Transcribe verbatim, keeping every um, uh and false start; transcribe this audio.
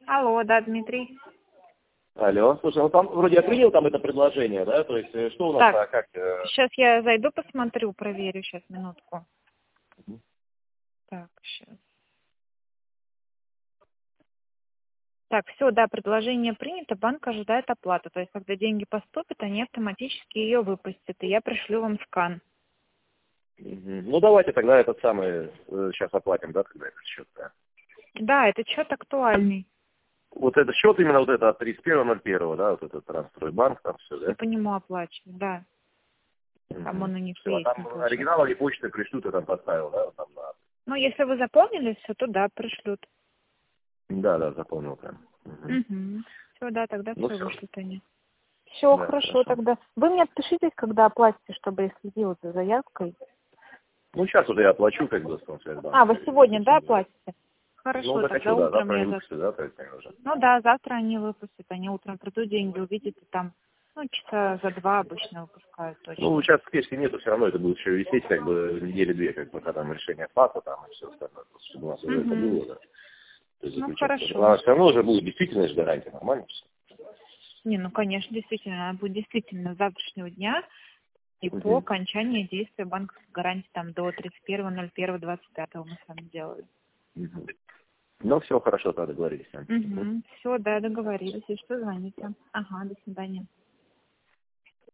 Алло, да, Дмитрий. Алло, слушай, ну там вроде я принял там это предложение, да, то есть э, что у нас, Так, а, как... э, сейчас я зайду, посмотрю, проверю, сейчас, минутку. Мгм. Так, сейчас. Так, все, да, предложение принято, банк ожидает оплату. То есть, когда деньги поступят, они автоматически ее выпустят, и я пришлю вам скан. Мгм. Ну давайте тогда этот самый, э, сейчас оплатим, да, тогда этот счет, да. Да, этот счет актуальный. Вот этот счет именно вот это от тридцать первого ноль первого, да, вот этот Трансстройбанк, там все, И да? по нему оплачивать, да. Там он у них Все, а есть, там не получается. оригинал и почты пришлют, я там поставил, да, вот там, да. Ну, если вы запомнили все, то да, пришлют. Да, да, запомнил прям. Мгм. Угу. Все, да, тогда Ну все все, вышлют они. Все, да, хорошо, хорошо. тогда. Вы мне отпишитесь, когда оплатите, чтобы я следила за заявкой. Ну сейчас уже я оплачу, как бы, с Промсвязьбанка. А, вы сегодня, да, оплатите? Ну Хорошо, так тогда хочу, да, утром завтра они я за... выпустят, да, то есть они уже. Ну да, завтра они выпустят, они утром придут, деньги увидите там, ну, часа за два обычно выпускают Ну, точно. сейчас спешки нету, все равно это будет еще висеть, как бы, недели-две, как бы, когда там решение ФАСа, там, и все остальное, просто чтобы у нас уже это Угу. было, да, то есть Ну, заключаться. хорошо. А все равно уже будет действительно же гарантия, нормально все. Не, ну, конечно, действительно, она будет действительно с завтрашнего дня и по Угу. окончании действия банковской гарантии там до тридцать первого ноль первого двадцать пятого мы с вами делали. Угу. Ну, все хорошо, тогда договорились. Ань. Мгм. Угу. Все, да, договорились. И что, звоните. Ага, до свидания.